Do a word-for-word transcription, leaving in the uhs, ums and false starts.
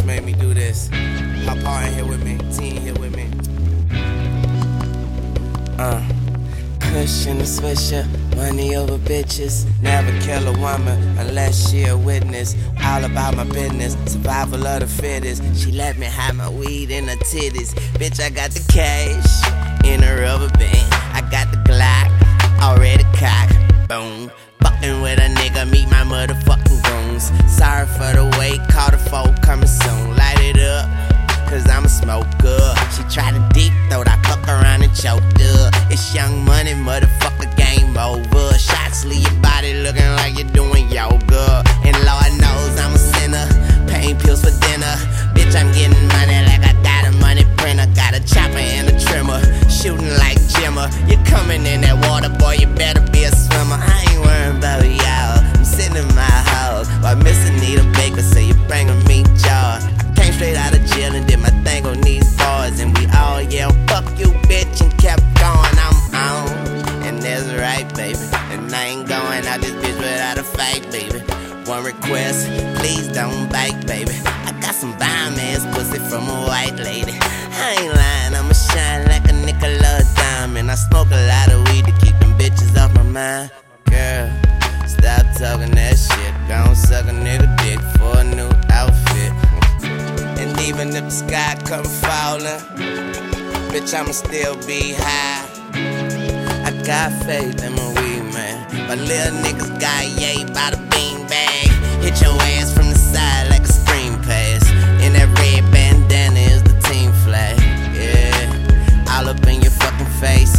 made me do this. Hop on in here with me, team here with me. Uh, cushion and swisher, money over bitches. Never kill a woman unless she a witness. All about my business, survival of the fittest. She let me hide my weed in her titties. Bitch, I got the cash in a rubber band. I got the Glock already cocked. Boom. Fucking with a nigga, meet my motherfucking goons. Sorry for the wait, call the folk coming soon. Light it up, cause I'm a smoker. She tried to deep throat, I fuck around and choked her. It's Young Money, motherfucker, game over. Shots leave your body looking like you're doing yoga. And Lord knows I'm a sinner, pain pills for dinner. Bitch, I'm getting money like I got a money printer. Got a chopper and a trimmer, shooting like Jimmer. You're coming in that water, boy, you better be a swimmer. I ain't worrying about y'all, I'm sitting in my house while Miss Anita Baker say you bringing me joy. I came straight out of jail and did my thing on these bars, and we all yelled, fuck you, bitch, and kept going. I'm on, and that's right, baby. And I ain't going out this bitch without a fight, baby. One request, please don't bite, baby. I got some bomb-ass pussy from a white lady. I ain't lying, I'ma shine like a Nicola diamond. I smoke a lot of weed to keep them bitches off my mind. Girl, stop talking that shit. Don't suck a nigga dick for a new outfit. And even if the sky come falling, bitch, I'ma still be high. I got faith in my weed, man. But little niggas got yay by the bean bag. Hit your ass from the side like a screen pass. And that red bandana is the team flag. Yeah, all up in your fucking face.